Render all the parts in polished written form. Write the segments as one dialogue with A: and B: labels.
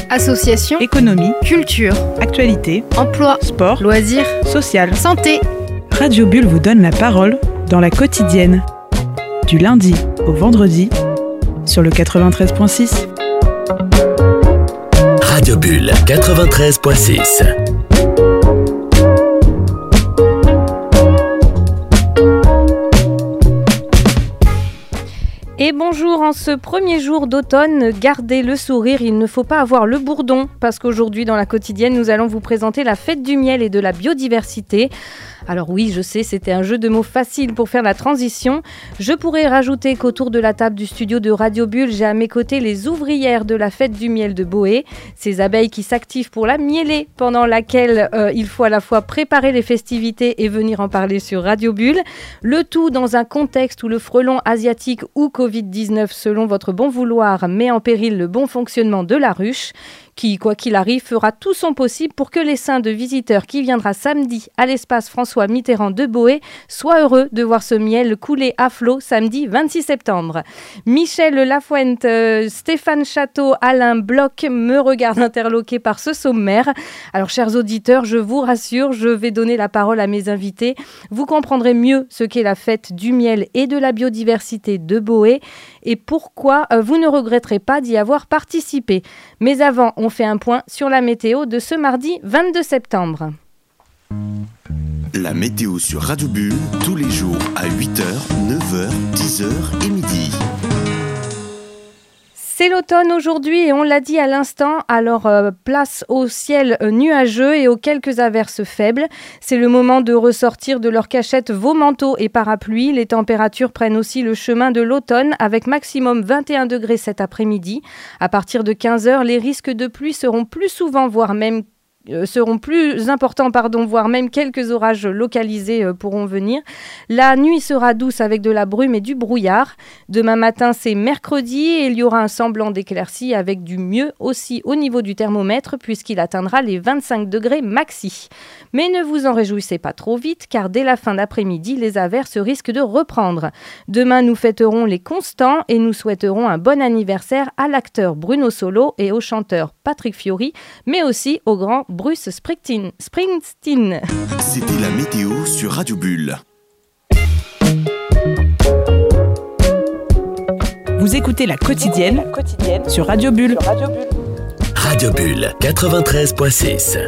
A: Association,
B: économie,
A: culture,
B: actualité,
A: emploi,
B: sport,
A: loisirs,
B: social,
A: santé.
B: Radio Bulle vous donne la parole dans la quotidienne. Du lundi au vendredi sur le 93.6.
C: Radio Bulle 93.6.
D: Et bonjour, en ce premier jour d'automne, gardez le sourire, il ne faut pas avoir le bourdon, parce qu'aujourd'hui dans la quotidienne, nous allons vous présenter la fête du miel et de la biodiversité. Alors oui, je sais, c'était un jeu de mots facile pour faire la transition. Je pourrais rajouter qu'autour de la table du studio de Radio Bulle, j'ai à mes côtés les ouvrières de la fête du miel de Boé, ces abeilles qui s'activent pour la mieler, pendant laquelle il faut à la fois préparer les festivités et venir en parler sur Radio Bulle. Le tout dans un contexte où le frelon asiatique ou Covid-19, selon votre bon vouloir, met en péril le bon fonctionnement de la ruche, qui, quoi qu'il arrive, fera tout son possible pour que l'essaim de visiteurs qui viendra samedi à l'espace François Mitterrand de Boé soit heureux de voir ce miel couler à flot samedi 26 septembre. Michel Lafuente, Stéphane Château, Alain Bloch me regardent interloqués par ce sommaire. Alors, chers auditeurs, je vous rassure, je vais donner la parole à mes invités. Vous comprendrez mieux ce qu'est la fête du miel et de la biodiversité de Boé et pourquoi vous ne regretterez pas d'y avoir participé. Mais avant, on fait un point sur la météo de ce mardi 22 septembre.
E: La météo sur Radio Bulle, tous les jours à 8h, 9h, 10h et midi.
D: C'est l'automne aujourd'hui et on l'a dit à l'instant, alors place au ciel nuageux et aux quelques averses faibles. C'est le moment de ressortir de leur cachette vos manteaux et parapluies. Les températures prennent aussi le chemin de l'automne avec maximum 21 degrés cet après-midi. À partir de 15h, les risques de pluie seront plus souvent, voire même plus importants, voire même quelques orages localisés pourront venir. La nuit sera douce avec de la brume et du brouillard. Demain matin, c'est mercredi et il y aura un semblant d'éclaircie avec du mieux aussi au niveau du thermomètre puisqu'il atteindra les 25 degrés maxi. Mais ne vous en réjouissez pas trop vite car dès la fin d'après-midi, les averses risquent de reprendre. Demain, nous fêterons les Constants et nous souhaiterons un bon anniversaire à l'acteur Bruno Solo et au chanteur Patrick Fiori, mais aussi au grand Bruce Springsteen.
E: C'était la météo sur Radio Bulle.
B: Vous écoutez la quotidienne sur Radio Bulle.
C: Radio Bulle 93.6.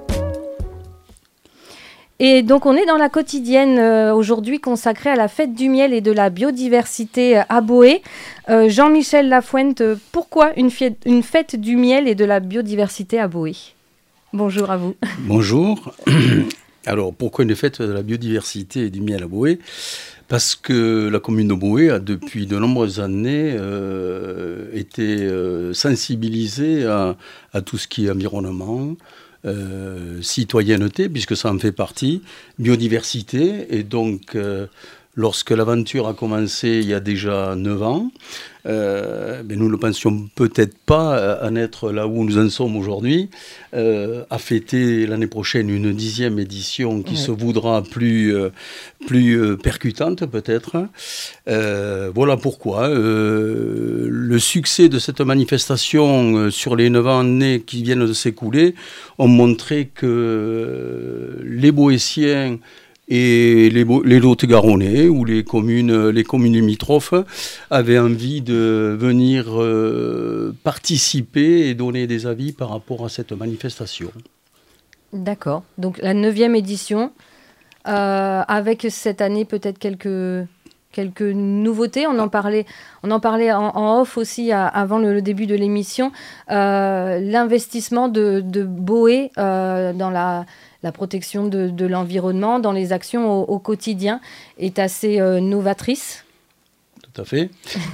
D: Et donc on est dans la quotidienne aujourd'hui consacrée à la fête du miel et de la biodiversité à Boé. Jean-Michel Lafuente, pourquoi une fête du miel et de la biodiversité à Boé ? Bonjour à vous.
F: Bonjour. Alors pourquoi une fête de la biodiversité et du miel à Boé ? Parce que la commune de Boé a depuis de nombreuses années été sensibilisée à tout ce qui est environnement, citoyenneté, puisque ça en fait partie, biodiversité. Et donc, lorsque l'aventure a commencé il y a déjà 9 ans, nous ne pensions peut-être pas en être là où nous en sommes aujourd'hui, à fêter l'année prochaine une 10e édition qui se voudra plus percutante peut-être. Voilà pourquoi le succès de cette manifestation sur les 9 années qui viennent de s'écouler ont montré que les Boétiens et les Lot-et-Garonnais ou les communes limitrophes avaient envie de venir participer et donner des avis par rapport à cette manifestation. D'accord.
D: Donc la 9e édition, avec cette année peut-être quelques nouveautés. On en parlait en off aussi avant le début de l'émission. L'investissement de Boé dans la protection de l'environnement, dans les actions au quotidien, est assez novatrice.
F: Tout à fait.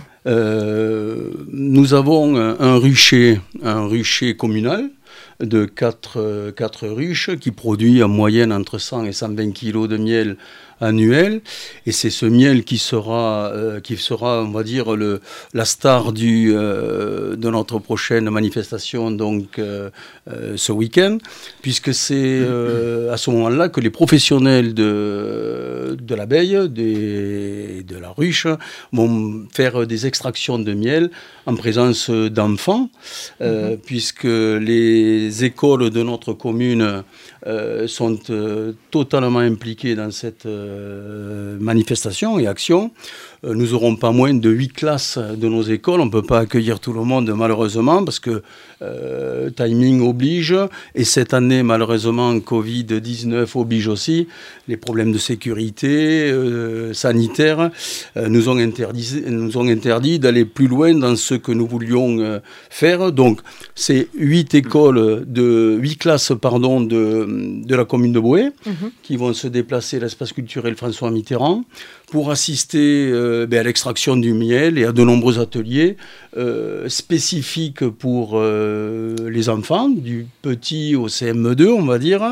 F: Nous avons un rucher communal de 4 ruches qui produit en moyenne entre 100 et 120 kilos de miel annuel. Et c'est ce miel qui sera, on va dire, la star de notre prochaine manifestation, donc ce week-end, puisque c'est à ce moment-là que les professionnels de l'abeille, de la ruche, vont faire des extractions de miel en présence d'enfants, puisque les écoles de notre commune sont totalement impliquées dans cette manifestation et action. Nous n'aurons pas moins de 8 classes de nos écoles. On ne peut pas accueillir tout le monde, malheureusement, parce que timing oblige. Et cette année, malheureusement, Covid-19 oblige aussi. Les problèmes de sécurité sanitaire nous ont interdit d'aller plus loin dans ce que nous voulions faire. Donc, c'est 8 classes de la commune de Boé qui vont se déplacer à l'espace culturel François Mitterrand pour assister à l'extraction du miel et à de nombreux ateliers spécifiques pour les enfants, du petit au CM2, on va dire,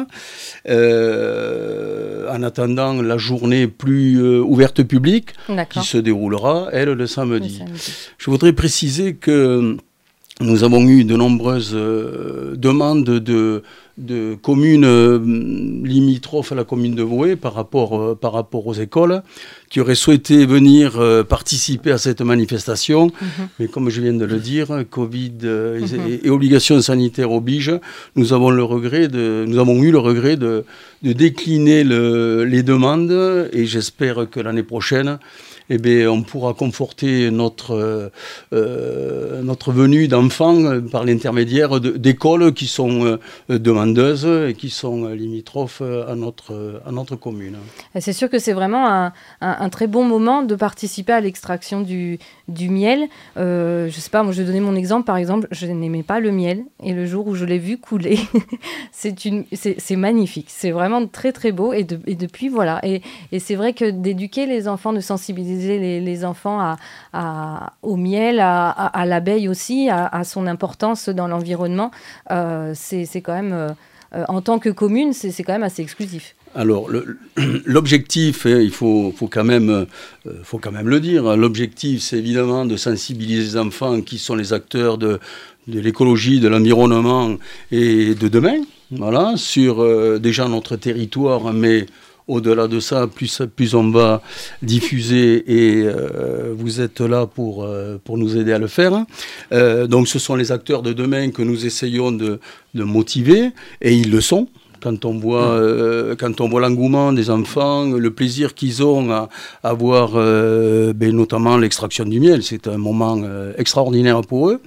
F: en attendant la journée plus ouverte publique qui se déroulera, elle, le samedi. Je voudrais préciser que nous avons eu de nombreuses demandes de communes limitrophes à la commune de Boé par rapport aux écoles qui auraient souhaité venir participer à cette manifestation. Mais comme je viens de le dire, Covid et obligations sanitaires obligent, nous avons eu le regret de décliner les demandes et j'espère que l'année prochaine, on pourra conforter notre venue d'enfants par l'intermédiaire d'écoles qui sont demandeuses et qui sont limitrophes à notre commune.
D: Et c'est sûr que c'est vraiment un très bon moment de participer à l'extraction du miel. Je sais pas, moi je vais donner mon exemple. Par exemple, je n'aimais pas le miel et le jour où je l'ai vu couler, c'est magnifique. C'est vraiment très très beau et depuis voilà. Et c'est vrai que d'éduquer les enfants, de sensibiliser les enfants au miel, à l'abeille aussi, à son importance dans l'environnement, c'est quand même, en tant que commune, c'est quand même assez exclusif.
F: Alors, l'objectif, il faut quand même le dire, l'objectif, c'est évidemment de sensibiliser les enfants qui sont les acteurs de l'écologie, de l'environnement et de demain, voilà, sur déjà notre territoire, mais au-delà de ça, plus on va diffuser et vous êtes là pour nous aider à le faire. Donc ce sont les acteurs de demain que nous essayons de motiver et ils le sont. Quand on voit l'engouement des enfants, le plaisir qu'ils ont à voir notamment l'extraction du miel, c'est un moment extraordinaire pour eux.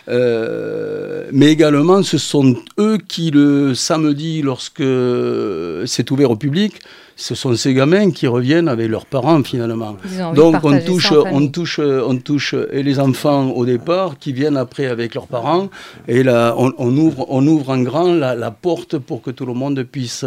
F: Mais également, ce sont eux qui, le samedi, lorsque c'est ouvert au public, ce sont ces gamins qui reviennent avec leurs parents finalement. Donc on touche et les enfants au départ qui viennent après avec leurs parents et là on ouvre en grand la porte pour que tout le monde puisse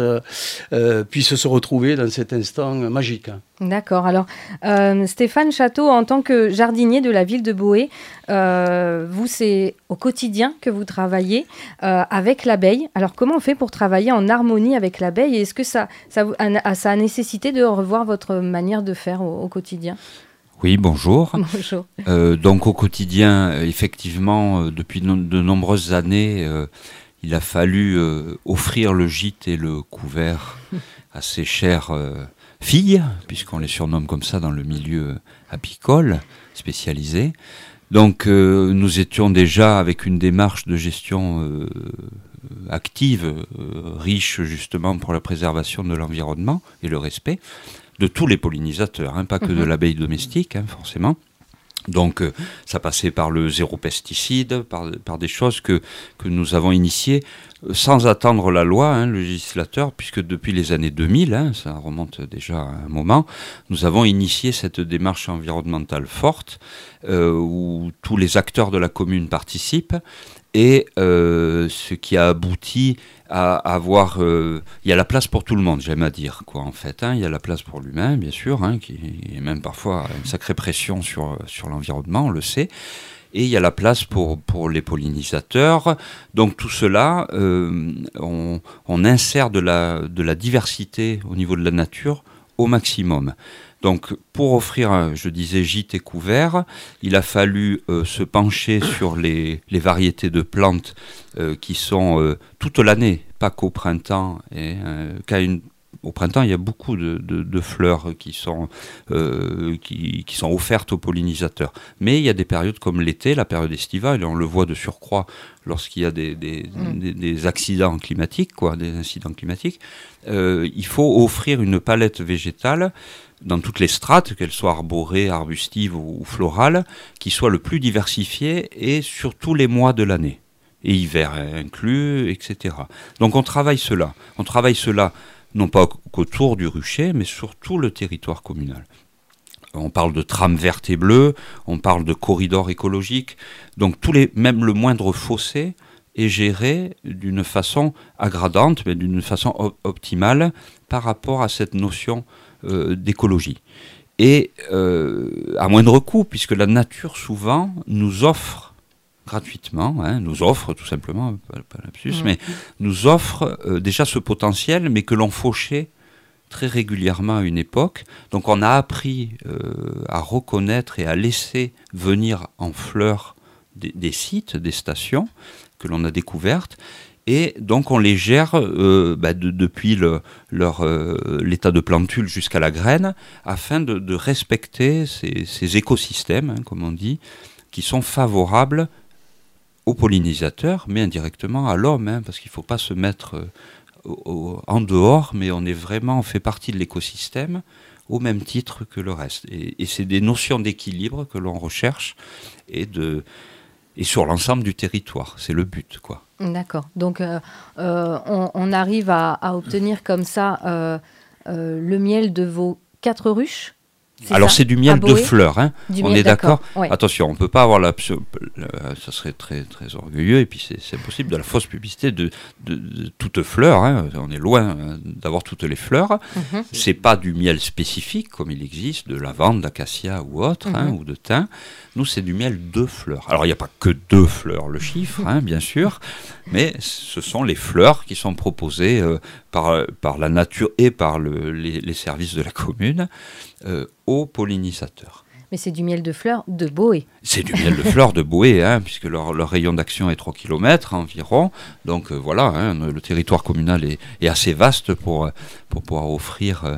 F: se retrouver dans cet instant magique.
D: D'accord. Alors, Stéphane Château, en tant que jardinier de la ville de Boé, vous, c'est au quotidien que vous travaillez avec l'abeille. Alors, comment on fait pour travailler en harmonie avec l'abeille? Et est-ce que ça a nécessité de revoir votre manière de faire au quotidien?
A: Oui, bonjour.
D: Bonjour.
A: Donc, au quotidien, effectivement, depuis de nombreuses années, il a fallu offrir le gîte et le couvert à ces chères filles, puisqu'on les surnomme comme ça dans le milieu apicole spécialisé. Donc nous étions déjà avec une démarche de gestion active, riche justement pour la préservation de l'environnement et le respect de tous les pollinisateurs, pas que de l'abeille domestique, forcément. Donc ça passait par le zéro pesticide, par des choses que nous avons initiées sans attendre la loi, le législateur, puisque depuis les années 2000, ça remonte déjà à un moment, nous avons initié cette démarche environnementale forte où tous les acteurs de la commune participent et ce qui a abouti à avoir... il y a la place pour tout le monde, j'aime à dire, quoi, en fait. Il y a la place pour l'humain, bien sûr, qui est même parfois une sacrée pression sur l'environnement, on le sait. Et il y a la place pour les pollinisateurs. Donc tout cela, on insère de la diversité au niveau de la nature au maximum. Donc, pour offrir, je disais, gîte et couvert, il a fallu se pencher sur les variétés de plantes qui sont toute l'année, pas qu'au printemps. Au printemps, il y a beaucoup de fleurs qui sont offertes aux pollinisateurs. Mais il y a des périodes comme l'été, la période estivale, et on le voit de surcroît lorsqu'il y a des accidents climatiques, des incidents climatiques. Il faut offrir une palette végétale dans toutes les strates, qu'elles soient arborées, arbustives ou florales, qui soit le plus diversifiée et sur tous les mois de l'année. Et hiver inclus, etc. Donc on travaille cela. Non pas qu'autour du rucher, mais sur tout le territoire communal. On parle de trames vertes et bleues, on parle de corridors écologiques, donc même le moindre fossé est géré d'une façon aggradante, mais d'une façon optimale par rapport à cette notion d'écologie. Et à moindre coût, puisque la nature souvent nous offre gratuitement, nous offre tout simplement, pas lapsus, mais nous offre déjà ce potentiel, mais que l'on fauchait très régulièrement à une époque. Donc on a appris à reconnaître et à laisser venir en fleurs des sites, des stations que l'on a découvertes, et donc on les gère depuis l'état de plantule jusqu'à la graine, afin de respecter ces écosystèmes, comme on dit, qui sont favorables aux pollinisateurs, mais indirectement à l'homme, parce qu'il ne faut pas se mettre en dehors, mais on fait partie de l'écosystème au même titre que le reste. Et c'est des notions d'équilibre que l'on recherche et sur l'ensemble du territoire. C'est le but, quoi.
D: D'accord. Donc, on arrive à obtenir comme ça le miel de vos 4 ruches.
A: Alors c'est du miel de fleurs, on est d'accord.
D: Ouais.
A: Attention, on ne peut pas avoir ça serait très très orgueilleux, et puis c'est impossible, de la fausse publicité de toutes fleurs. On est loin d'avoir toutes les fleurs. C'est pas du miel spécifique comme il existe de lavande, d'acacia ou autre, ou de thym. Nous, c'est du miel de fleurs. Alors il n'y a pas que 2 fleurs, le chiffre, bien sûr, mais ce sont les fleurs qui sont proposées par la nature et par les services de la commune aux pollinisateurs.
D: Mais c'est du miel de fleurs de Boé.
A: C'est du miel de fleurs de Boé, puisque leur rayon d'action est 3 km environ. Donc le territoire communal est assez vaste pour pouvoir offrir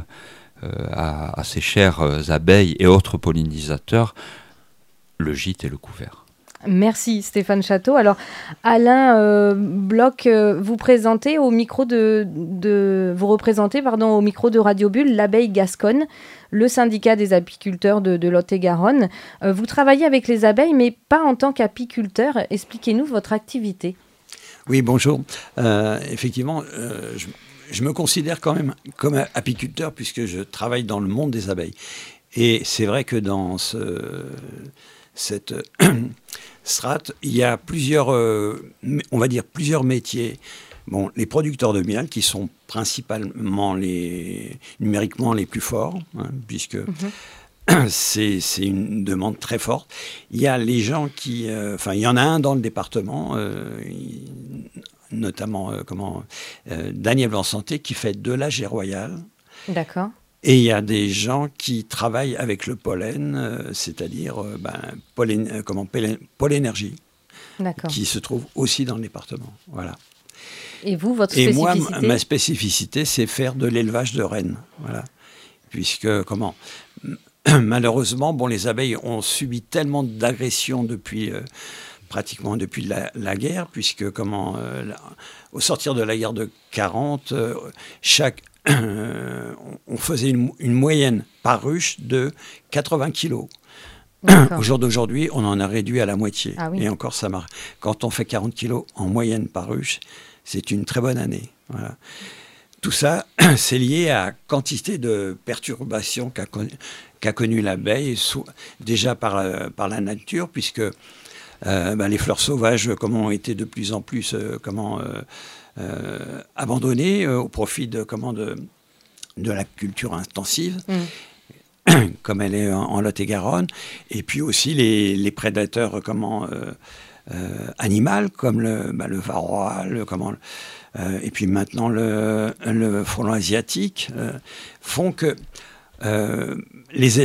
A: à ces chères abeilles et autres pollinisateurs le gîte et le couvert.
D: Merci Stéphane Château. Alors Alain Bloch, vous représentez au micro de Radio Bulle l'abeille gasconne, le syndicat des apiculteurs de Lot-et-Garonne. Vous travaillez avec les abeilles, mais pas en tant qu'apiculteur. Expliquez-nous votre activité.
G: Oui, bonjour. Effectivement, je me considère quand même comme apiculteur puisque je travaille dans le monde des abeilles. Et c'est vrai que dans cette strate, il y a plusieurs métiers. Bon, les producteurs de miel qui sont principalement numériquement les plus forts, puisque c'est une demande très forte. Il y a les gens il y en a un dans le département, notamment Daniel Blanc-Santé, qui fait de la gie royale.
D: D'accord.
G: Et il y a des gens qui travaillent avec le pollen, c'est-à-dire Pollénergie, qui se trouve aussi dans le département. Voilà.
D: Et vous, votre spécificité ?
G: Et moi, ma spécificité, c'est faire de l'élevage de rennes. Voilà. Puisque, malheureusement, les abeilles ont subi tellement d'agressions pratiquement depuis la guerre, puisque, au sortir de la guerre de 40, on faisait une moyenne par ruche de 80 kilos. Au jour d'aujourd'hui, on en a réduit à la moitié. Ah oui. Et encore, ça marche. Quand on fait 40 kilos en moyenne par ruche, c'est une très bonne année. Voilà. Tout ça, c'est lié à la quantité de perturbations qu'a connu l'abeille, déjà par la nature, puisque les fleurs sauvages ont été de plus en plus abandonnées au profit de la culture intensive, comme elle est en Lot-et-Garonne, et puis aussi les prédateurs animaux, comme le varroa, et puis maintenant le frelon asiatique, font que les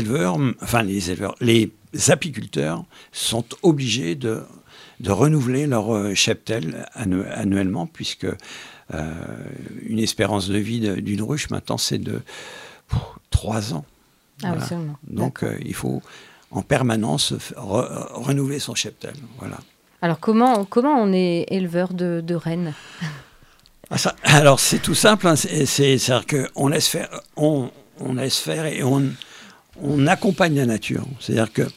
G: apiculteurs sont obligés de renouveler leur cheptel annuellement, puisque une espérance de vie d'une ruche, maintenant, c'est de 3 ans.
D: Ah
G: voilà.
D: Oui, seulement.
G: Donc, il faut en permanence renouveler son cheptel. Voilà.
D: Alors, comment on est éleveur de rennes?
G: Alors, c'est tout simple. Hein. C'est-à-dire qu'on laisse faire, on laisse faire et on accompagne la nature. C'est-à-dire que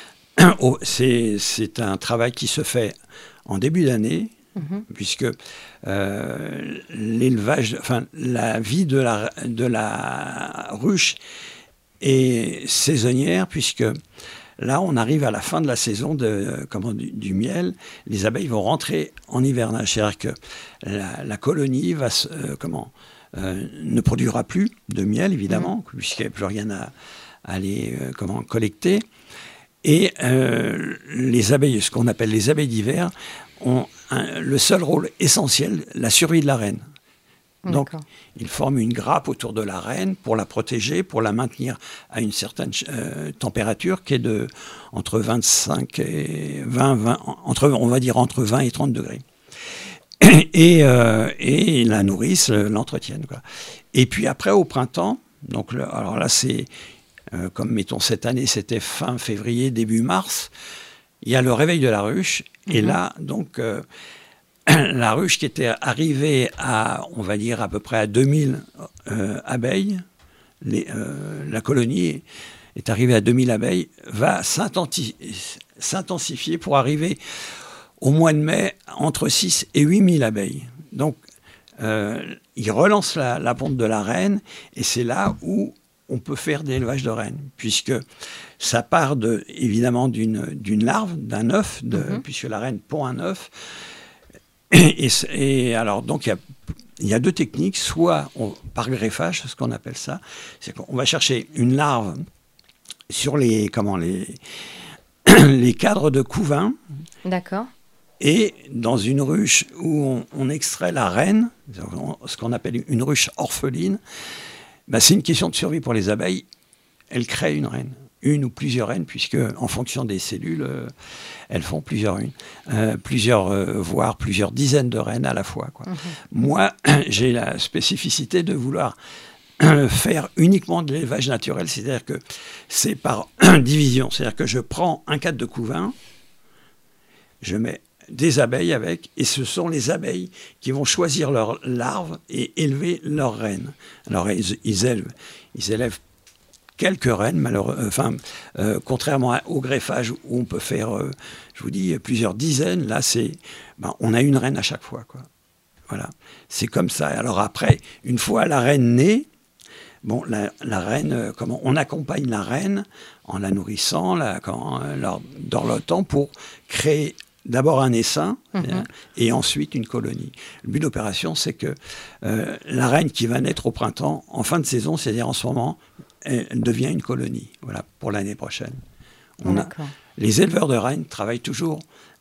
G: c'est un travail qui se fait en début d'année, puisque l'élevage, la vie de la ruche est saisonnière, puisque là, on arrive à la fin de la saison du miel. Les abeilles vont rentrer en hivernage. C'est-à-dire que la colonie va ne produira plus de miel, évidemment, puisqu'il n'y a plus rien à aller collecter. Et les abeilles, ce qu'on appelle les abeilles d'hiver, ont le seul rôle essentiel, la survie de la reine. Donc, ils forment une grappe autour de la reine pour la protéger, pour la maintenir à une certaine température qui est entre 25 et 20, on va dire entre 20 et 30 degrés. Et la nourrissent, l'entretiennent, quoi. Et puis après, au printemps, donc alors là, c'est comme mettons cette année, c'était fin février, début mars, il y a le réveil de la ruche. Et là, donc, la ruche qui était arrivée on va dire, à peu près à 2000 abeilles, la colonie est arrivée à 2000 abeilles, va s'intensifier pour arriver au mois de mai entre 6 et 8000 abeilles. Donc, il relance la ponte de la reine, et c'est là où on peut faire de l'élevage de rennes, puisque ça part évidemment d'une larve, d'un œuf, puisque la reine pond un œuf. Et alors, donc, il y a 2 techniques, soit par greffage, c'est ce qu'on appelle ça, c'est qu'on va chercher une larve sur les cadres de couvain.
D: D'accord.
G: Et dans une ruche où on extrait la reine, ce qu'on appelle une ruche orpheline, c'est une question de survie pour les abeilles. Elles créent une reine, une ou plusieurs reines, puisque en fonction des cellules, elles font plusieurs voire plusieurs dizaines de reines à la fois, quoi. Moi, j'ai la spécificité de vouloir faire uniquement de l'élevage naturel, c'est-à-dire que c'est par division, c'est-à-dire que je prends un cadre de couvain, je mets des abeilles avec, et ce sont les abeilles qui vont choisir leurs larves et élever leurs reines. Alors ils élèvent quelques reines, contrairement au greffage où on peut faire, je vous dis, plusieurs dizaines. Là, on a une reine à chaque fois, quoi. Voilà, c'est comme ça. Alors après, une fois la reine née, la reine, on accompagne la reine en la nourrissant, dorlotant pour créer d'abord un essaim et ensuite une colonie. Le but de l'opération, c'est que la reine qui va naître au printemps, en fin de saison, c'est-à-dire en ce moment, elle devient une colonie, voilà, pour l'année prochaine. Les éleveurs de reines travaillent toujours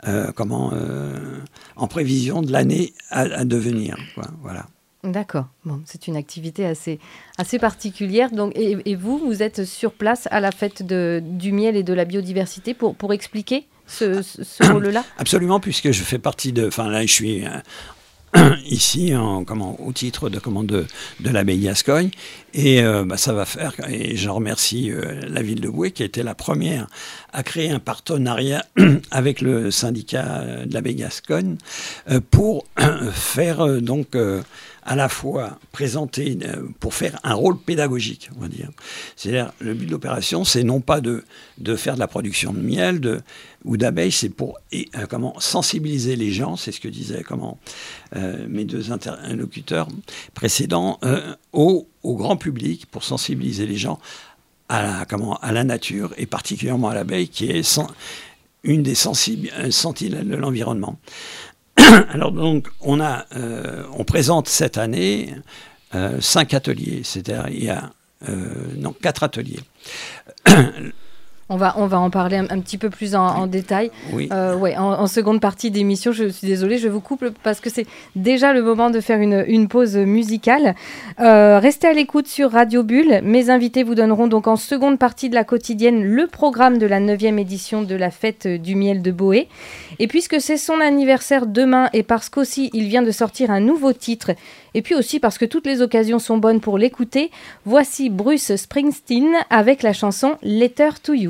G: en prévision de l'année à devenir, quoi, voilà.
D: D'accord. Bon, c'est une activité assez particulière. Donc, et vous êtes sur place à la fête du miel et de la biodiversité pour expliquer ce rôle-là?
G: Absolument, puisque je fais partie là, je suis ici au titre de l'abbaye Gascogne, et ça va faire, et je remercie la ville de Boué qui a été la première à créer un partenariat avec le syndicat de l'abbaye Gascogne pour faire à la fois présenter, pour faire un rôle pédagogique, on va dire. C'est-à-dire, le but de l'opération, c'est non pas de faire de la production de miel ou d'abeilles, c'est pour sensibiliser les gens, c'est ce que disaient mes 2 interlocuteurs précédents, au grand public, pour sensibiliser les gens à la nature, et particulièrement à l'abeille, qui est une des sentinelles de l'environnement. Alors donc, on présente cette année 5 ateliers, c'est-à-dire il y a 4 ateliers.
D: On va en parler un petit peu plus en détail.
G: Oui.
D: En seconde partie d'émission, je suis désolée, je vous coupe parce que c'est déjà le moment de faire une pause musicale. Restez à l'écoute sur Radio Bulle. Mes invités vous donneront donc en seconde partie de la quotidienne le programme de la 9e édition de la fête du miel de Boé. Et puisque c'est son anniversaire demain et parce qu'aussi il vient de sortir un nouveau titre, et puis aussi parce que toutes les occasions sont bonnes pour l'écouter, voici Bruce Springsteen avec la chanson Letter to You.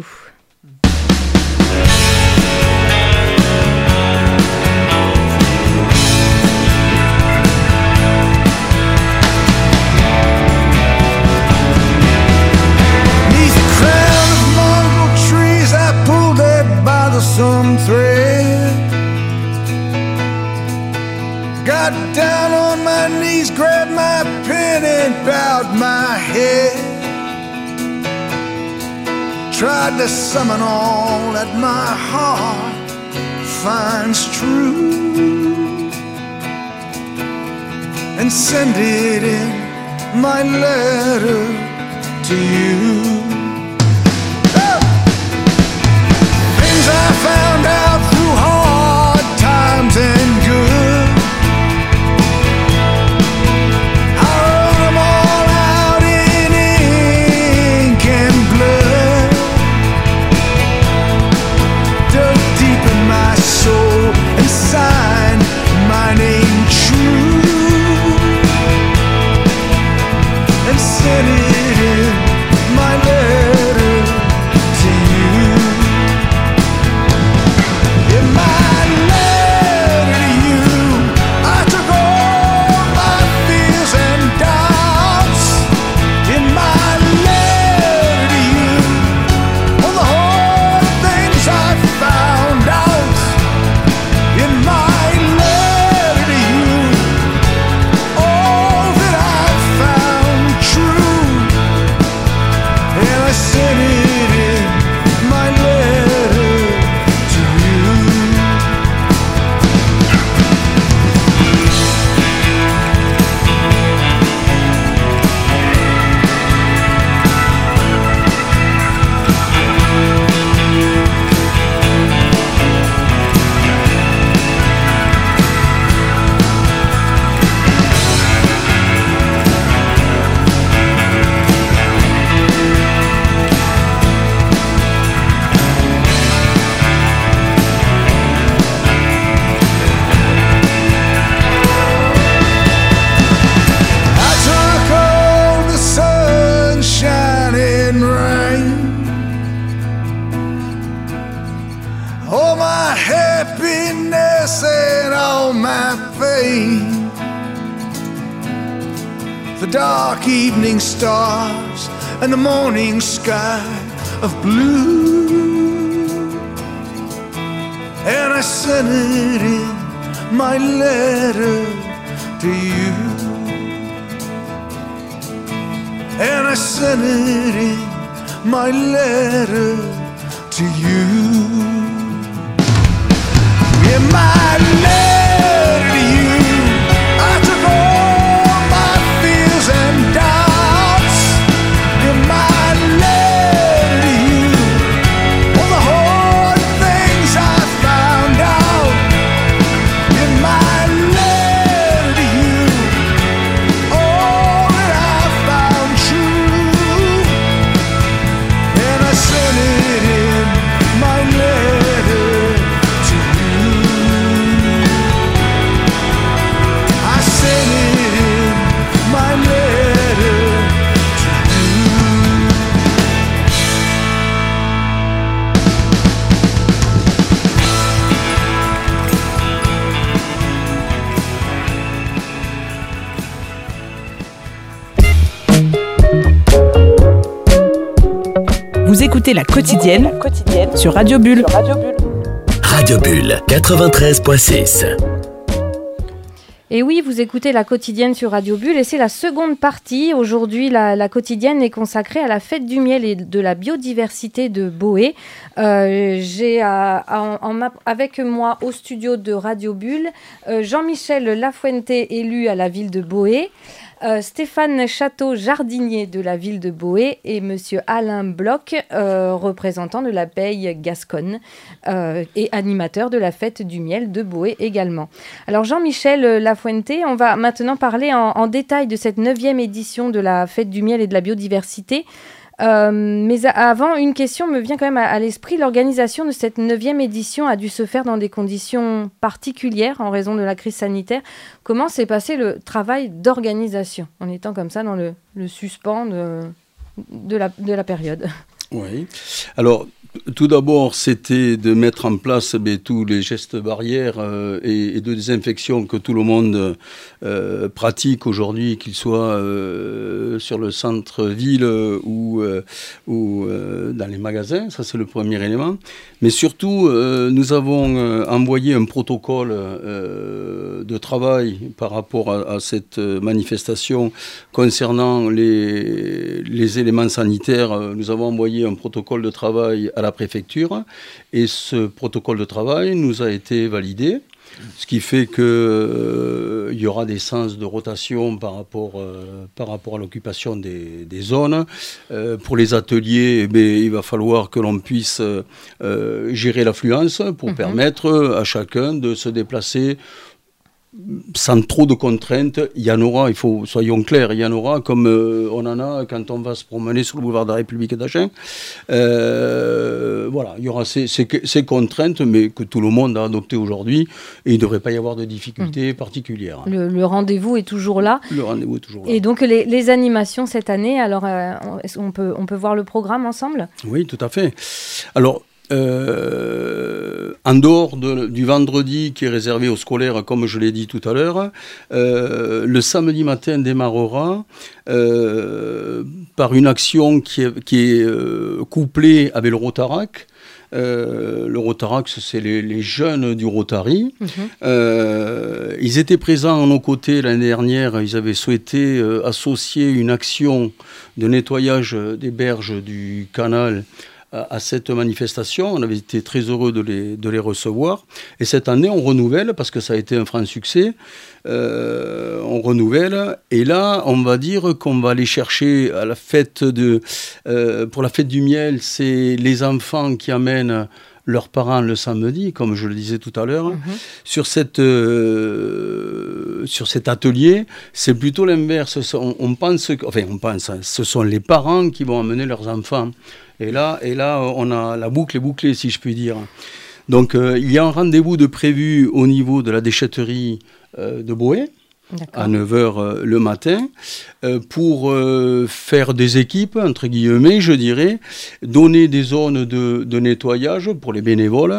H: Some thread. Got down on my knees, grabbed my pen and bowed my head. Tried to summon all that my heart finds true and send it in my letter to you. I found out through hard times and good. I wrote them all out in ink and blood. Dug deep in my soul and signed my name true and sent it in my letter to you. Dark evening stars and the morning sky of blue, and I sent it in my letter to you, and I sent it in my letter to you. In my letter to you, I took all my fears and doubts. In my letter to you, all the hard things I found out. In my letter to you, all that I found true, and I sent it in my letter to you. I sent it in my letter to you.
B: Vous écoutez La Quotidienne sur Radio Bulle.
C: Radio Bulle 93.6.
D: Et oui, vous écoutez La Quotidienne sur Radio Bulle et c'est la seconde partie. Aujourd'hui, la Quotidienne est consacrée à la fête du miel et de la biodiversité de Boé. J'ai avec moi au studio de Radio Bulle Jean-Michel Lafuente, élu à la ville de Boé. Stéphane Château, jardinier de la ville de Boë, et monsieur Alain Bloch, représentant de l'abeille Gasconne et animateur de la fête du miel de Boë également. Alors Jean-Michel Lafuente, on va maintenant parler en détail de cette 9e édition de la fête du miel et de la biodiversité. Mais avant, une question me vient quand même à l'esprit. L'organisation de cette 9e édition a dû se faire dans des conditions particulières en raison de la crise sanitaire. Comment s'est passé le travail d'organisation en étant comme ça dans le suspens de la période?
F: Oui. Alors, tout d'abord, c'était de mettre en place tous les gestes barrières et de désinfection que tout le monde pratique aujourd'hui, qu'il soit sur le centre-ville ou dans les magasins. Ça, c'est le premier élément. Mais surtout, nous avons envoyé un protocole de travail par rapport à cette manifestation concernant les éléments sanitaires. Nous avons envoyé un protocole de travail à la préfecture et ce protocole de travail nous a été validé, ce qui fait qu'il y aura des sens de rotation par rapport à l'occupation des zones. Pour les ateliers, il va falloir que l'on puisse gérer l'affluence pour permettre à chacun de se déplacer sans trop de contraintes. Il y en aura, soyons clairs, il y en aura comme on en a quand on va se promener sur le boulevard de la République d'Agen. Voilà, il y aura ces contraintes, mais que tout le monde a adoptées aujourd'hui, et il ne devrait pas y avoir de difficultés particulières.
D: Le rendez-vous est toujours là.
F: Le rendez-vous est toujours là.
D: Et donc les animations cette année, alors on peut voir le programme ensemble ?
F: Oui, tout à fait. Alors, en dehors du vendredi qui est réservé aux scolaires, comme je l'ai dit tout à l'heure, le samedi matin démarrera par une action qui est couplée avec le Rotarac. Le Rotarac, c'est les jeunes du Rotary. Ils étaient présents à nos côtés l'année dernière. Ils avaient souhaité associer une action de nettoyage des berges du canal à cette manifestation. On avait été très heureux de les recevoir. Et cette année, on renouvelle, parce que ça a été un franc succès. On renouvelle. Et là, on va dire qu'on va aller chercher à la fête pour la fête du miel, c'est les enfants qui amènent leurs parents le samedi, comme je le disais tout à l'heure. Sur cet atelier, c'est plutôt l'inverse. On pense, ce sont les parents qui vont amener leurs enfants. Et là, on a la boucle est bouclée, si je puis dire. Donc, il y a un rendez-vous de prévu au niveau de la déchetterie de Boë, à 9h le matin, pour faire des équipes, entre guillemets, je dirais, donner des zones de nettoyage pour les bénévoles.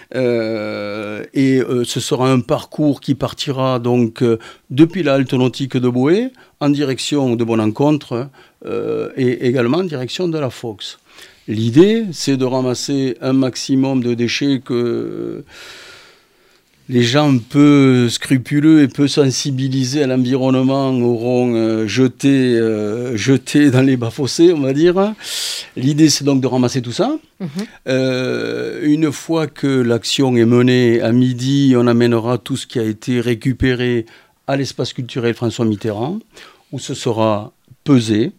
F: Et ce sera un parcours qui partira donc depuis la halte nautique de Boë en direction de Bonencontre et également en direction de la Fox. L'idée, c'est de ramasser un maximum de déchets que les gens peu scrupuleux et peu sensibilisés à l'environnement auront jeté dans les bas-fossés, on va dire. L'idée, c'est donc de ramasser tout ça. Une fois que l'action est menée, à midi, on amènera tout ce qui a été récupéré à l'espace culturel François Mitterrand, où ce sera pesé.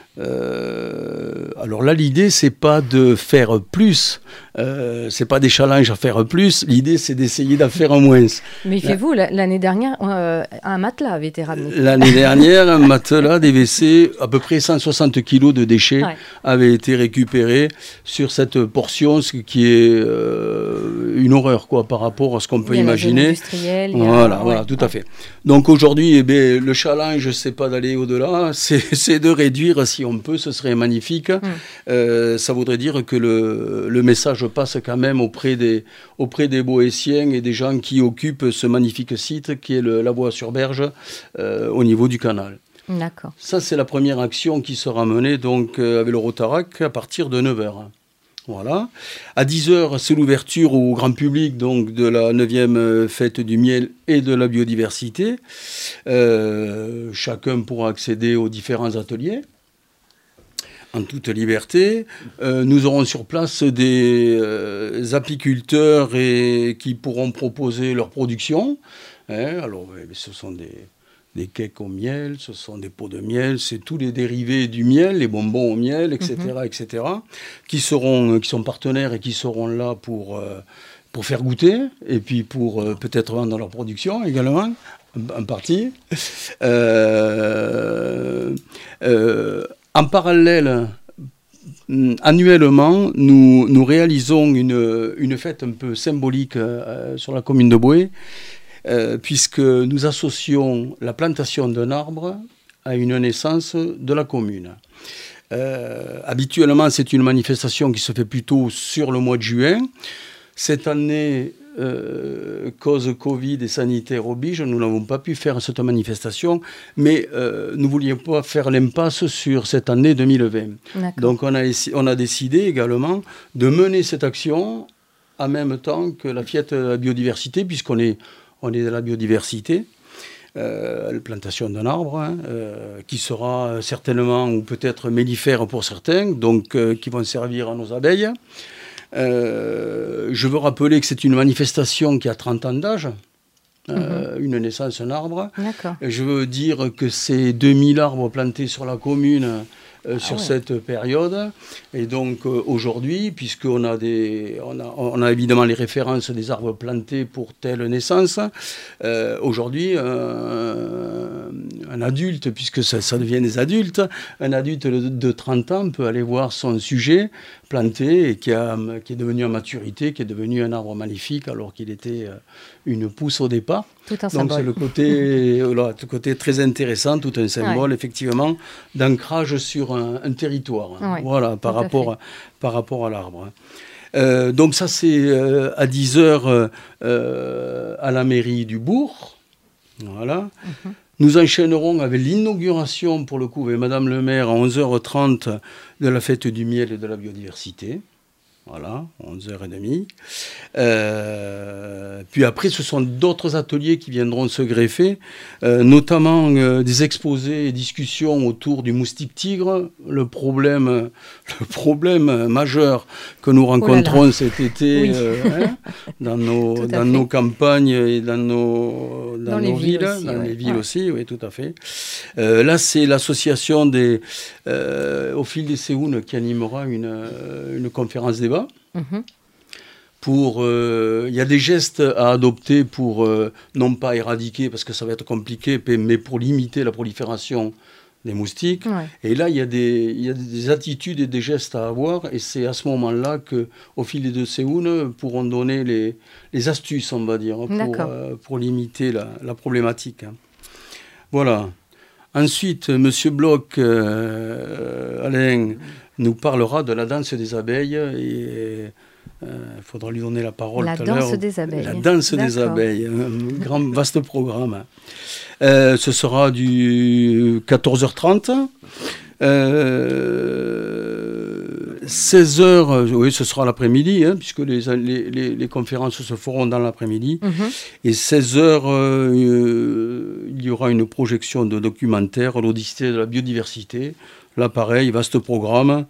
F: Alors là, l'idée, c'est pas de faire plus, c'est pas des challenges à faire plus. L'idée, c'est d'essayer d'en faire un moins.
D: Mais faites-vous, l'année dernière, un matelas avait été ramené.
F: L'année dernière, un matelas, des WC, à peu près 160 kilos de déchets avaient été récupérés sur cette portion, ce qui est une horreur, quoi, par rapport à ce qu'on peut imaginer. Voilà, tout à fait. Donc aujourd'hui, le challenge, c'est pas d'aller au-delà, c'est de réduire si on peut, ce serait magnifique. Ça voudrait dire que le message passe quand même auprès des Boétiens et des gens qui occupent ce magnifique site qui est la voie sur berge au niveau du canal.
D: D'accord.
F: Ça, c'est la première action qui sera menée donc, avec le Rotarac à partir de 9h. Voilà. À 10h, c'est l'ouverture au grand public donc, de la 9e fête du miel et de la biodiversité. Chacun pourra accéder aux différents ateliers en toute liberté. Nous aurons sur place des apiculteurs qui pourront proposer leur production. Alors, ce sont des cakes au miel, ce sont des pots de miel, c'est tous les dérivés du miel, les bonbons au miel, etc., etc., qui sont partenaires et qui seront là pour faire goûter, et puis pour peut-être vendre dans leur production également, en partie. En parallèle, annuellement, nous réalisons une fête un peu symbolique sur la commune de Boué, puisque nous associons la plantation d'un arbre à une naissance de la commune. Habituellement, c'est une manifestation qui se fait plutôt sur le mois de juin. Cette année, cause Covid et sanitaire oblige, nous n'avons pas pu faire cette manifestation, mais nous ne voulions pas faire l'impasse sur cette année 2020. D'accord. Donc on a décidé également de mener cette action en même temps que la fête de la biodiversité, puisqu'on est dans la biodiversité, la plantation d'un arbre, qui sera certainement ou peut-être mellifère pour certains, donc qui vont servir à nos abeilles. Je veux rappeler que c'est une manifestation qui a 30 ans d'âge, une naissance, un arbre. D'accord. Je veux dire que c'est 2000 arbres plantés sur la commune sur cette période. Et donc aujourd'hui, puisqu'on a on a évidemment les références des arbres plantés pour telle naissance, aujourd'hui, un adulte, puisque ça devient des adultes, un adulte de 30 ans peut aller voir son sujet planté et qui est devenu en maturité, qui est devenu un arbre magnifique alors qu'il était une pousse au départ.
D: Tout un
F: donc
D: symbole.
F: C'est le côté très intéressant, tout un symbole effectivement d'ancrage sur un territoire.
D: Ouais,
F: voilà, par rapport à l'arbre. Donc ça c'est à 10h à la mairie du bourg. Voilà. Nous enchaînerons avec l'inauguration, pour le coup, avec Madame le maire, à 11h30 de la fête du miel et de la biodiversité. Voilà, 11h30. Puis après, ce sont d'autres ateliers qui viendront se greffer, notamment des exposés et discussions autour du moustique tigre, le problème majeur que nous rencontrons cet été dans nos campagnes et dans nos villes, aussi, dans les villes aussi, oui, tout à fait. Là, c'est l'association au fil des Séounes qui animera une conférence débat. Il y a des gestes à adopter pour non pas éradiquer parce que ça va être compliqué, mais pour limiter la prolifération des moustiques. Et là il y a des attitudes et des gestes à avoir, et c'est à ce moment-là que au fil des Séounes pourront donner les astuces, on va dire, pour limiter la problématique. Voilà. Ensuite, Monsieur Bloch, Alain, nous parlera de la danse des abeilles, et il faudra lui donner la parole tout à l'heure.
D: La danse des abeilles.
F: La danse des abeilles, un grand, vaste programme. Ce sera du 14h30. 16h, oui, ce sera l'après-midi, puisque les conférences se feront dans l'après-midi. Et 16h, il y aura une projection de documentaire, l'Odyssée de la biodiversité. Là, pareil, vaste programme.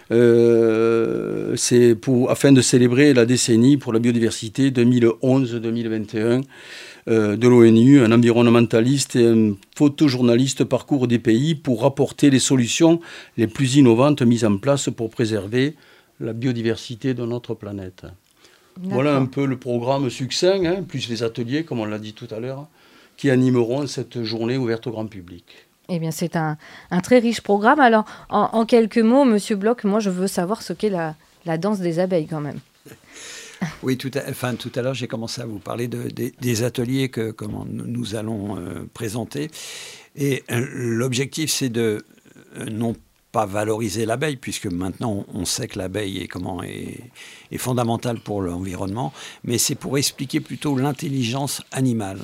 F: C'est afin de célébrer la décennie pour la biodiversité 2011-2021 de l'ONU. Un environnementaliste et un photojournaliste parcourent des pays pour rapporter les solutions les plus innovantes mises en place pour préserver la biodiversité de notre planète. D'accord. Voilà un peu le programme succinct, plus les ateliers, comme on l'a dit tout à l'heure, qui animeront cette journée ouverte au grand public.
D: Eh bien, c'est un très riche programme. Alors, en quelques mots, Monsieur Bloch, moi, je veux savoir ce qu'est la danse des abeilles, quand même.
G: Oui, tout à l'heure, j'ai commencé à vous parler des ateliers que nous allons présenter. Et l'objectif, c'est de non pas valoriser l'abeille, puisque maintenant, on sait que l'abeille est fondamentale pour l'environnement, mais c'est pour expliquer plutôt l'intelligence animale.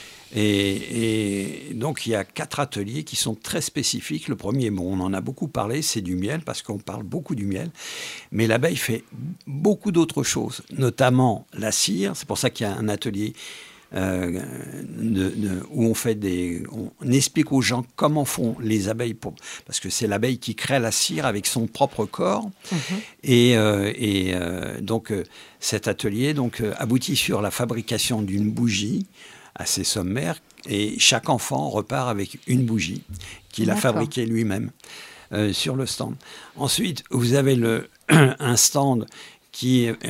G: Et donc, il y a 4 ateliers qui sont très spécifiques. Le premier, on en a beaucoup parlé, c'est du miel, parce qu'on parle beaucoup du miel. Mais l'abeille fait beaucoup d'autres choses, notamment la cire. C'est pour ça qu'il y a un atelier où on explique aux gens comment font les abeilles, parce que c'est l'abeille qui crée la cire avec son propre corps. Et donc, cet atelier aboutit sur la fabrication d'une bougie assez sommaire, Et chaque enfant repart avec une bougie qu'il a fabriquée lui-même sur le stand. Ensuite, vous avez un stand qui est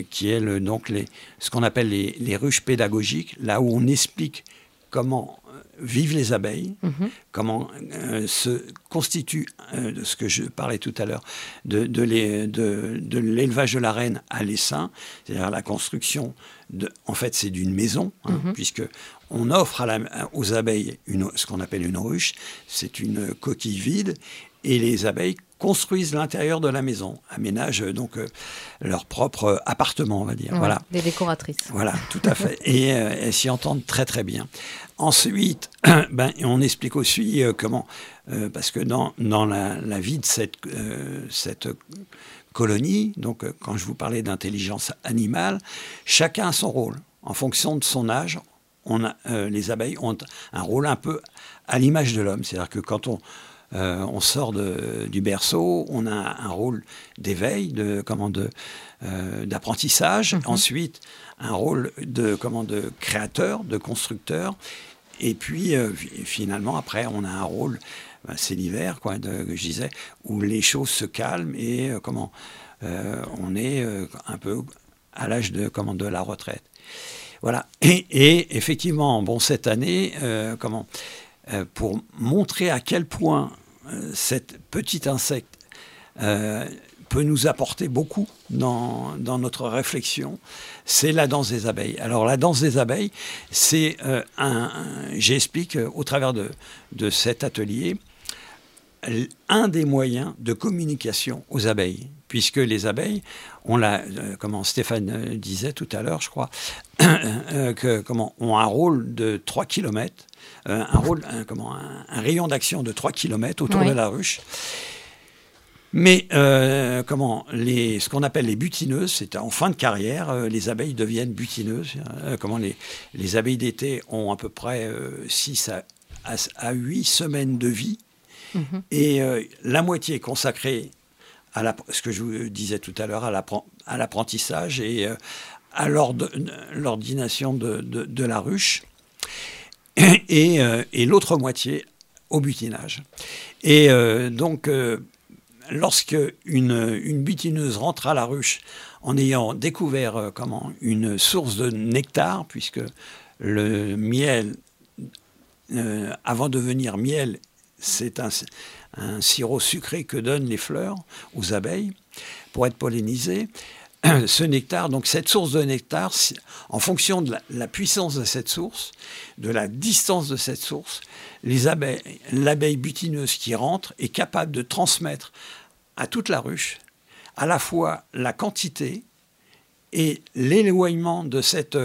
G: ce qu'on appelle les ruches pédagogiques, là où on explique comment vivent les abeilles, comment se constitue, de ce que je parlais tout à l'heure, de l'élevage de la reine à l'essaim, c'est-à-dire la construction, en fait c'est d'une maison, puisque on offre aux abeilles ce qu'on appelle une ruche, c'est une coquille vide, et les abeilles construisent l'intérieur de la maison, aménagent donc leur propre appartement, on va dire.
D: Ouais,
G: voilà.
D: Des décoratrices.
G: Voilà, tout à fait. Et elles s'y entendent très très bien. Ensuite, on explique aussi comment, parce que dans la vie de cette colonie, donc quand je vous parlais d'intelligence animale, chacun a son rôle. En fonction de son âge, les abeilles ont un rôle un peu à l'image de l'homme. C'est-à-dire que quand on sort du berceau, on a un rôle d'éveil, d'apprentissage. Ensuite, un rôle de créateur, de constructeur. Et puis, finalement, après, on a un rôle, c'est l'hiver, je disais, où les choses se calment et on est un peu à l'âge de la retraite. Voilà. Et effectivement, cette année, pour montrer à quel point cette petite insecte peut nous apporter beaucoup dans notre réflexion, c'est la danse des abeilles. Alors la danse des abeilles, c'est j'explique au travers de cet atelier un des moyens de communication aux abeilles, puisque les abeilles, comme Stéphane disait tout à l'heure, je crois, ont un rôle de 3 km, un rayon d'action de 3 km autour de la ruche. Mais ce qu'on appelle les butineuses, c'est en fin de carrière, les abeilles deviennent butineuses. Les abeilles d'été ont à peu près 6 à 8 semaines de vie. Et la moitié est consacrée à ce que je vous disais tout à l'heure, à l'apprentissage et à l'ordination de la ruche, et l'autre moitié au butinage. Et donc, lorsque une butineuse rentre à la ruche en ayant découvert une source de nectar, puisque le miel, avant de devenir miel, c'est un sirop sucré que donnent les fleurs aux abeilles pour être pollinisées. Ce nectar, donc cette source de nectar, en fonction de la puissance de cette source, de la distance de cette source, l'abeille butineuse qui rentre est capable de transmettre à toute la ruche à la fois la quantité et l'éloignement de cette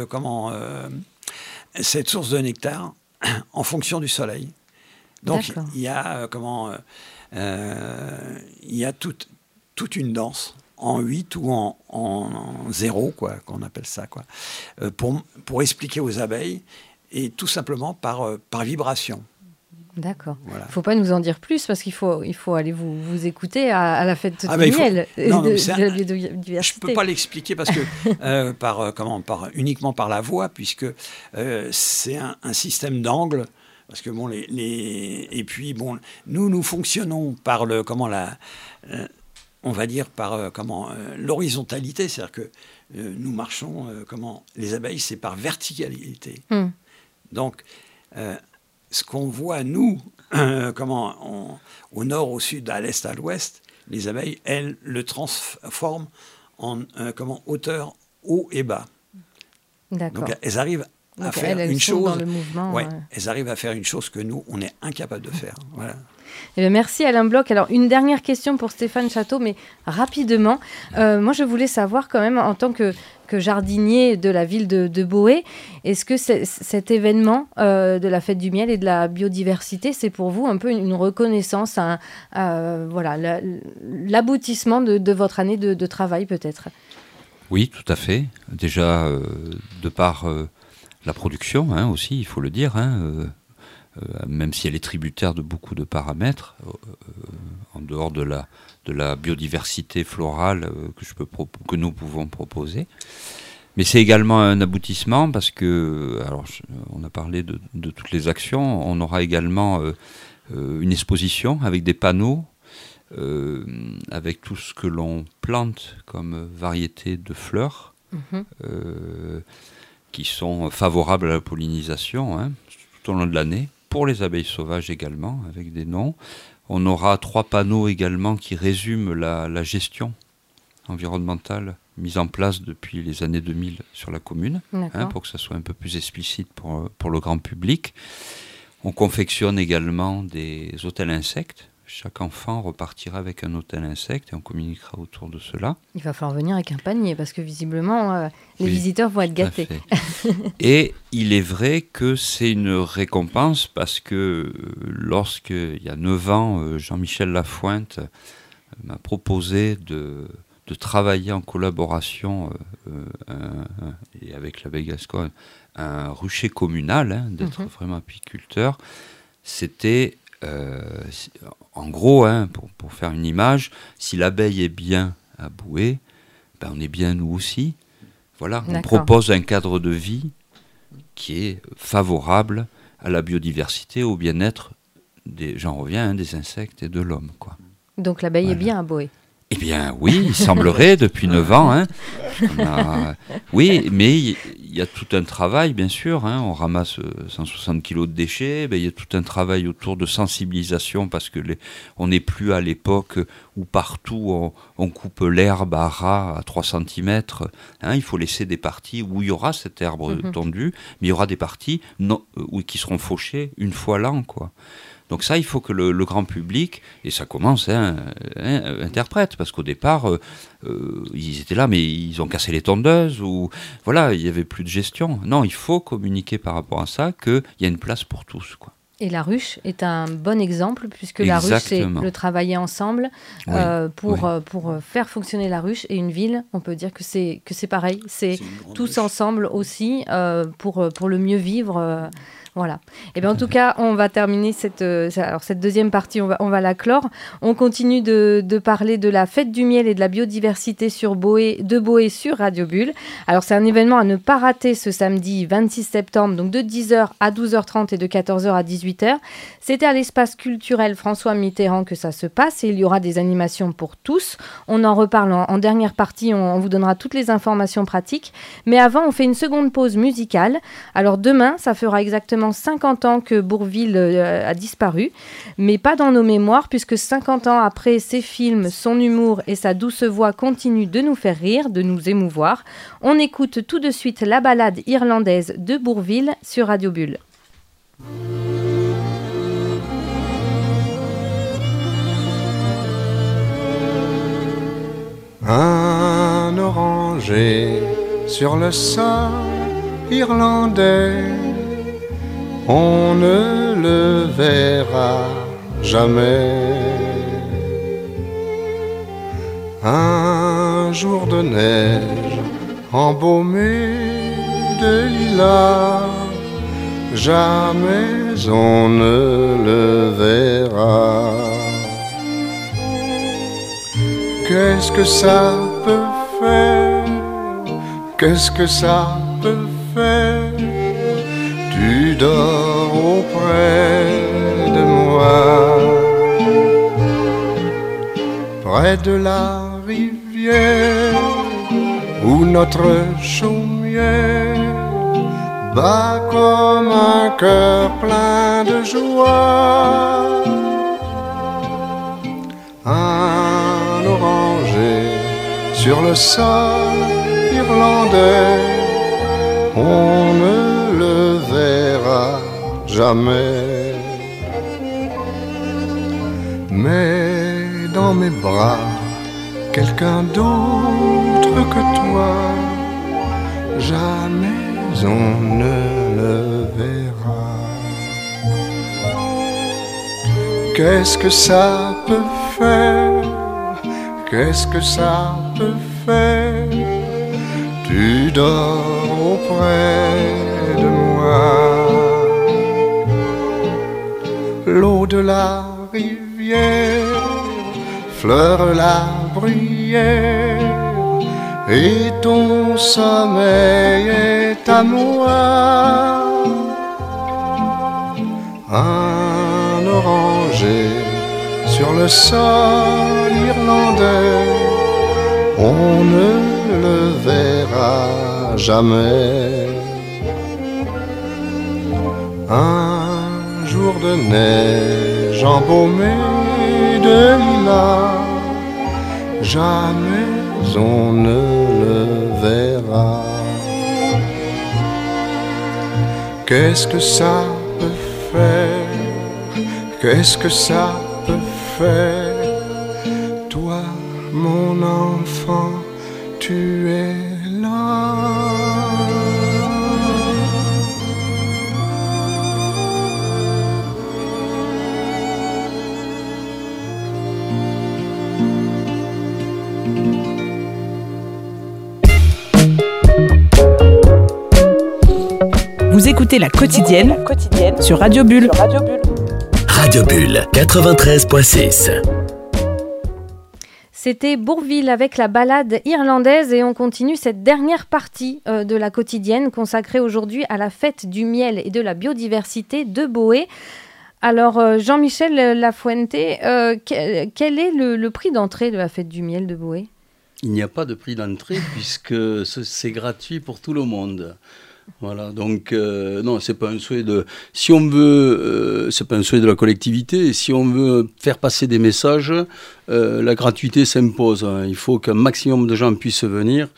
G: source de nectar en fonction du soleil. Donc il y a toute une danse en 8 ou en 0, qu'on appelle ça, pour expliquer aux abeilles, et tout simplement par vibration.
D: D'accord. Voilà. Il ne faut pas nous en dire plus, parce qu'il faut aller vous écouter à la fête du miel de la biodiversité.
G: Je ne peux pas l'expliquer parce que uniquement par la voix, puisque c'est un système d'angles. Parce que et puis nous fonctionnons par on va dire par l'horizontalité, c'est-à-dire que nous marchons les abeilles, c'est par verticalité. Donc ce qu'on voit nous au nord, au sud, à l'est, à l'ouest, les abeilles, elles le transforment en hauteur, haut et bas.
D: D'accord.
G: Donc elles arrivent à faire une chose.
D: Dans le mouvement,
G: elles arrivent à faire une chose que nous, on est incapable de faire. Voilà.
D: Eh bien, merci Alain Bloch. Alors, une dernière question pour Stéphane Château, mais rapidement. Moi, je voulais savoir quand même, en tant que jardinier de la ville de Boë, est-ce que cet événement de la fête du miel et de la biodiversité, c'est pour vous un peu une reconnaissance, l'aboutissement de votre année de travail peut-être ?
A: Oui, tout à fait. Déjà, de par la production aussi, il faut le dire, même si elle est tributaire de beaucoup de paramètres, en dehors de la biodiversité florale que nous pouvons proposer. Mais c'est également un aboutissement parce que, alors, on a parlé de toutes les actions, on aura également une exposition avec des panneaux, avec tout ce que l'on plante comme variété de fleurs, qui sont favorables à la pollinisation tout au long de l'année, pour les abeilles sauvages également, avec des noms. On aura 3 panneaux également qui résument la gestion environnementale mise en place depuis les années 2000 sur la commune, pour que ça soit un peu plus explicite pour le grand public. On confectionne également des hôtels insectes. Chaque enfant repartira avec un hôtel insecte et on communiquera autour de cela.
D: Il va falloir venir avec un panier parce que visiblement, les visiteurs vont être gâtés.
A: Et il est vrai que c'est une récompense parce que lorsqu'il y a 9 ans, Jean-Michel Lafointe m'a proposé de travailler en collaboration et avec l'abeille Gascogne un rucher communal, d'être vraiment apiculteur. C'était... en gros, pour faire une image, si l'abeille est bien à bouer, on est bien nous aussi. Voilà, on propose un cadre de vie qui est favorable à la biodiversité, au bien-être des insectes et de l'homme, quoi.
D: Donc l'abeille est bien à bouer.
A: Eh bien oui, il semblerait depuis 9 ans. Oui, mais il y a tout un travail, bien sûr. On ramasse 160 kilos de déchets. Il y a tout un travail autour de sensibilisation parce que on n'est plus à l'époque où partout on coupe l'herbe à ras à 3 cm. Il faut laisser des parties où il y aura cette herbe tondue, mais il y aura des parties qui seront fauchées une fois l'an, quoi. Donc ça, il faut que le grand public, et ça commence, interprète, parce qu'au départ, ils étaient là, mais ils ont cassé les tondeuses, ou voilà, il n'y avait plus de gestion. Non, il faut communiquer par rapport à ça, qu'il y a une place pour tous, quoi.
D: Et la ruche est un bon exemple, puisque la ruche, c'est le travailler ensemble pour faire fonctionner la ruche. Et une ville, on peut dire que c'est pareil, c'est tous ruche ensemble aussi pour le mieux vivre. Voilà. Et bien en tout cas, on va terminer cette deuxième partie, on va la clore. On continue de parler de la fête du miel et de la biodiversité de Boé sur Radio Bulle. Alors c'est un événement à ne pas rater ce samedi 26 septembre, donc de 10h à 12h30 et de 14h à 18h. C'était à l'espace culturel François Mitterrand que ça se passe et il y aura des animations pour tous. On en reparle en dernière partie, on vous donnera toutes les informations pratiques. Mais avant, on fait une seconde pause musicale. Alors demain, ça fera exactement 50 ans que Bourvil a disparu, mais pas dans nos mémoires, puisque 50 ans après, ses films, son humour et sa douce voix continuent de nous faire rire, de nous émouvoir. On écoute tout de suite la ballade irlandaise de Bourvil sur Radio Bulle.
H: Un oranger sur le sol irlandais, on ne le verra jamais. Un jour de neige embaumé de lilas, jamais on ne le verra. Qu'est-ce que ça peut faire? Qu'est-ce que ça peut faire? Tu dors auprès de moi, près de la rivière où notre chaumière bat comme un cœur plein de joie. Un oranger sur le sol irlandais, on ne le verra jamais. Mais dans mes bras, quelqu'un d'autre que toi, jamais on ne le verra. Qu'est-ce que ça peut faire? Qu'est-ce que ça peut faire? Tu dors auprès de moi. L'eau de la rivière fleure la bruyère et ton sommeil est à moi. Un oranger sur le sol irlandais, on ne le verra jamais. Un jour de neige embaumée de lilas, jamais on ne le verra. Qu'est-ce que ça peut faire? Qu'est-ce que ça peut faire? Toi, mon enfant, tu es là.
B: Vous écoutez La Quotidienne sur Radio Bulle.
C: Radio Bulle 93.6.
D: C'était Bourvil avec la balade irlandaise et on continue cette dernière partie de La Quotidienne consacrée aujourd'hui à la fête du miel et de la biodiversité de Boé. Alors Jean-Michel Lafuente, quel est le prix d'entrée de la fête du miel de Boé ?
F: Il n'y a pas de prix d'entrée puisque c'est gratuit pour tout le monde. Voilà, donc non, c'est pas un souhait de. Si on veut, c'est pas un souhait de la collectivité. Si on veut faire passer des messages, la gratuité s'impose. Il faut qu'un maximum de gens puissent venir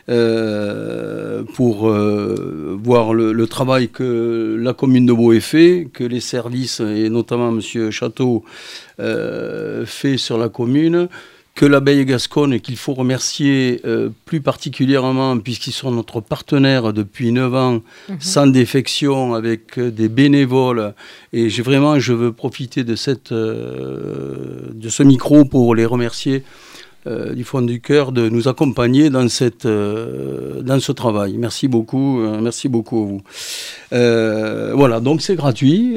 F: pour voir le travail que la commune de Boé fait, que les services et notamment Monsieur Château fait sur la commune. Que l'abeille gasconne, qu'il faut remercier plus particulièrement, puisqu'ils sont notre partenaire depuis 9 ans, sans défection, avec des bénévoles. Et je veux profiter de ce micro pour les remercier du fond du cœur de nous accompagner dans ce travail. Merci beaucoup à vous. Voilà, donc c'est gratuit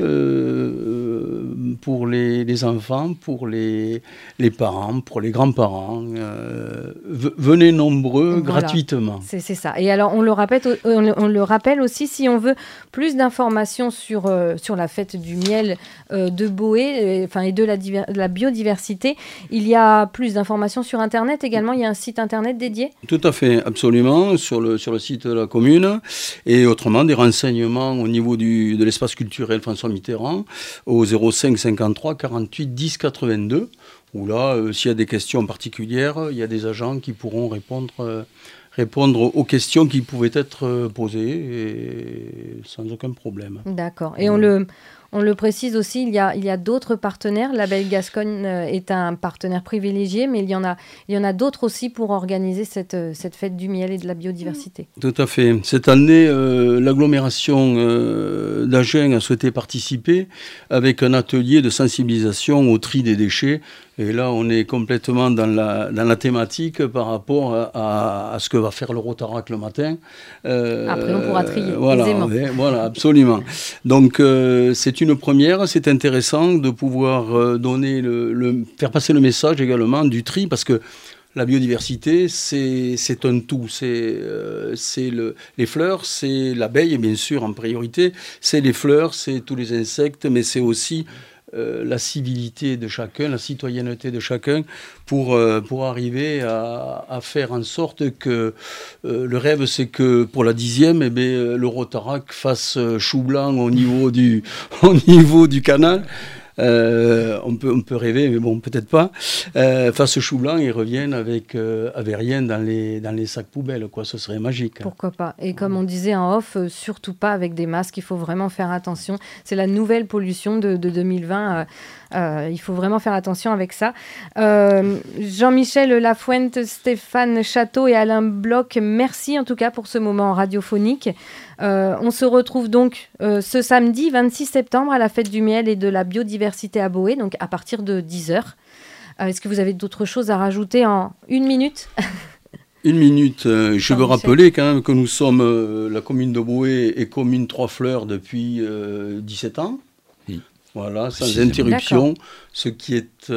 F: pour les enfants, pour les parents, pour les grands-parents. Venez nombreux, voilà, gratuitement.
D: C'est ça. Et alors, on le rappelle aussi, si on veut plus d'informations sur la fête du miel de Boé, et de la biodiversité, il y a plus d'informations sur Internet également. Il y a un site Internet dédié ?
F: Tout à fait, absolument, sur le site de la commune. Et autrement, des renseignements au niveau de l'espace culturel François Mitterrand, au 05 53 48 10 82, où là, s'il y a des questions particulières, il y a des agents qui pourront répondre aux questions qui pouvaient être posées et sans aucun problème.
D: D'accord. Et on le précise aussi, il y a d'autres partenaires. L'abeille Gascogne est un partenaire privilégié, mais il y en a d'autres aussi pour organiser cette fête du miel et de la biodiversité.
F: Tout à fait. Cette année, l'agglomération d'Agen a souhaité participer avec un atelier de sensibilisation au tri des déchets. Et là, on est complètement dans la thématique par rapport à ce que va faire le Rotaract le matin.
D: Après, on pourra trier
F: aisément. Voilà, absolument. Donc, c'est une première. C'est intéressant de pouvoir faire passer le message également du tri, parce que la biodiversité, c'est un tout. C'est les fleurs, c'est l'abeille, bien sûr, en priorité. C'est les fleurs, c'est tous les insectes, mais c'est aussi la civilité de chacun, la citoyenneté de chacun, pour arriver à faire en sorte que le rêve, c'est que pour la 10e, le Rotaract fasse chou blanc au niveau du canal. On peut rêver, mais bon, peut-être pas. Fasse chou blanc et reviennent avec rien dans les sacs poubelles, quoi. Ce serait magique.
D: Pourquoi pas. Et comme on disait en off, surtout pas avec des masques. Il faut vraiment faire attention. C'est la nouvelle pollution de 2020. Il faut vraiment faire attention avec ça. Jean-Michel Lafuente, Stéphane Château et Alain Bloch, merci en tout cas pour ce moment radiophonique. On se retrouve donc ce samedi 26 septembre à la fête du miel et de la biodiversité à Boé, donc à partir de 10h. Est-ce que vous avez d'autres choses à rajouter en 1 minute ?
F: 1 minute. Je veux rappeler quand même que nous sommes la commune de Boé et commune Trois Fleurs depuis 17 ans. Voilà, sans interruption, ce qui est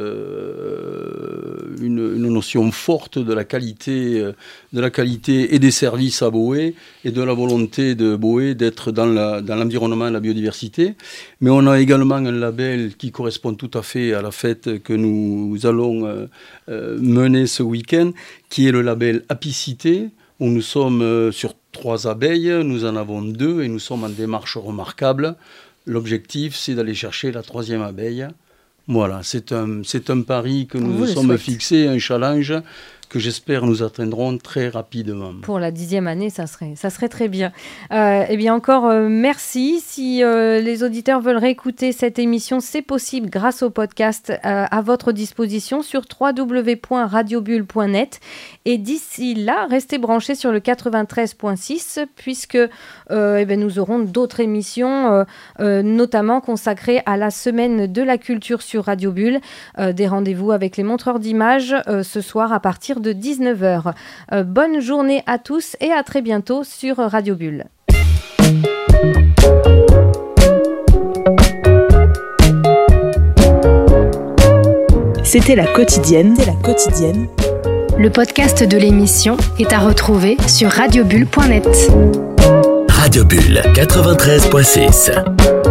F: une notion forte de la qualité et des services à Boé et de la volonté de Boé d'être dans l'environnement et la biodiversité. Mais on a également un label qui correspond tout à fait à la fête que nous allons mener ce week-end, qui est le label Apicité, où nous sommes sur 3 abeilles, nous en avons 2 et nous sommes en démarche remarquable. L'objectif, c'est d'aller chercher la 3e abeille. Voilà, c'est un pari que nous nous sommes fixés, un challenge que j'espère nous atteindrons très rapidement.
D: Pour la 10e année, ça serait très bien. Eh bien encore, merci. Si les auditeurs veulent réécouter cette émission, c'est possible grâce au podcast à votre disposition sur www.radiobulle.net. Et d'ici là, restez branchés sur le 93.6 puisque nous aurons d'autres émissions, notamment consacrées à la semaine de la culture sur Radio Bulle. Des rendez-vous avec les montreurs d'images ce soir à partir de 19h. Bonne journée à tous et à très bientôt sur Radio Bulle.
B: C'était La Quotidienne.
I: Le podcast de l'émission est à retrouver sur radiobulle.net.
C: Radio Bulle 93.6.